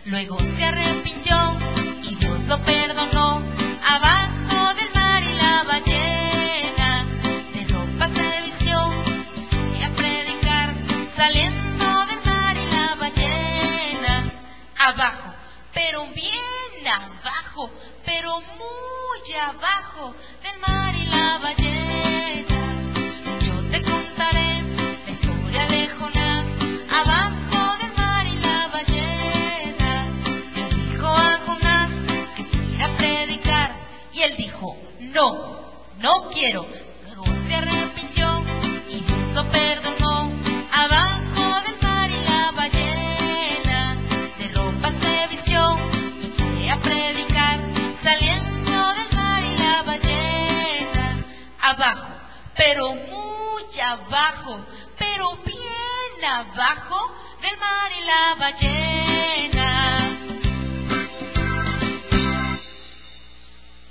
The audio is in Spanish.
Luego se arrepintió y Dios lo perdonó. Abajo del mar y la ballena de ropa se vistió y fue a predicar. Saliendo del mar y la ballena abajo, pero bien abajo, pero muy abajo del mar y la ballena. Yo te contaré la historia de Jonás abajo del mar y la ballena. Dios dijo a Jonás que fuera a predicar y él dijo: no quiero. Luego se arrepintió y Dios lo perdonó. Abajo del mar y la ballena de ropa se vistió y fue a predicar. Saliendo del mar y la ballena abajo, pero muy abajo, pero bien abajo